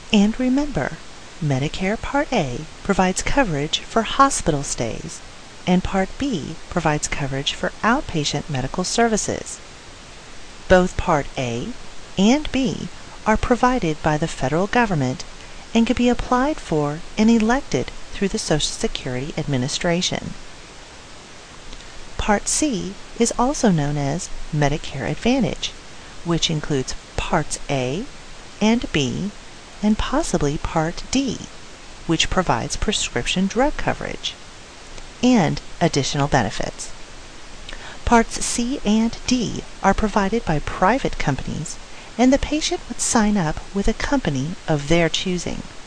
And remember, Medicare Part A provides coverage for hospital stays, and Part B provides coverage for outpatient medical services. Both Part A and B are provided by the federal government and can be applied for and elected through the Social Security Administration. Part C is also known as Medicare Advantage, which includes Parts A and B and possibly Part D, which provides prescription drug coverage and additional benefits. Parts C and D are provided by private companies, and the patient would sign up with a company of their choosing.